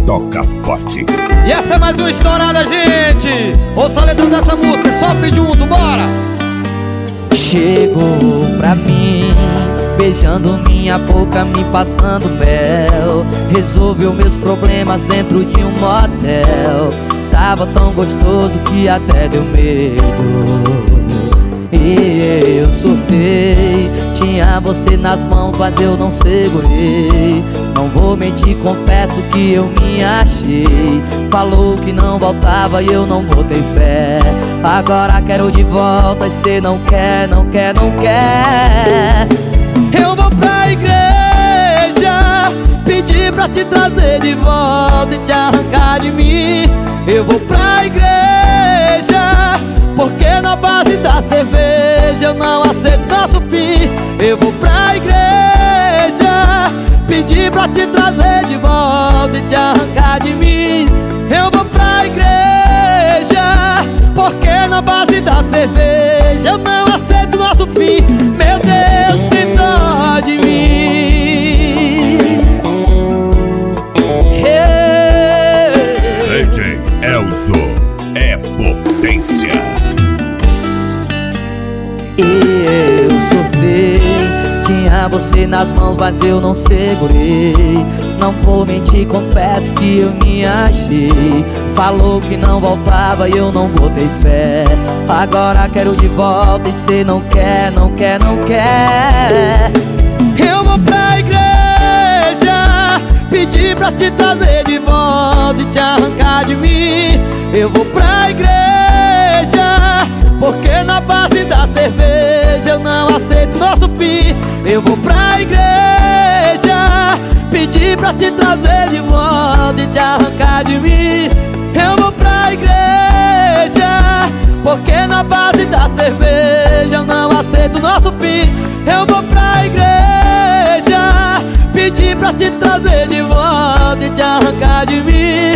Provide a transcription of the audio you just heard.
toca forte. E essa é mais uma estourada, gente. Ouça a letra dessa música, sofre junto, bora. Chegou pra mim, beijando minha boca, me passando mel. Resolveu meus problemas dentro de um motel. Tava tão gostoso que até deu medo. E eu surtei, tinha você nas mãos, mas eu não segurei. Não vou mentir, confesso que eu me achei. Falou que não voltava e eu não botei fé. Agora quero de volta e cê não quer, não quer, não quer. Eu vou pra igreja, pedir pra te trazer de volta e te arrancar de mim. Eu vou pra igreja, porque na base da cerveja eu não aceito nosso fim. Eu vou pra igreja, pedir pra te trazer de volta e te arrancar de mim. Eu vou pra igreja, porque na base da cerveja eu não aceito nosso fim. Meu Deus, tem dó de mim. DJ Elzo é potência. Eu surtei, tinha você nas mãos, mas eu não segurei. Não vou mentir, confesso que eu me achei. Falou que não voltava e eu não botei fé. Agora quero de volta e cê não quer, não quer, não quer. Eu vou pra igreja, pedir pra te trazer de volta e te arrancar de mim. Eu vou pra igreja, porque na base da cerveja eu não aceito nosso fim. Eu vou pra igreja, pedir pra te trazer de volta e te arrancar de mim. Eu vou pra igreja, porque na base da cerveja eu não aceito nosso fim. Eu vou pra igreja, pedir pra te trazer de volta e te arrancar de mim.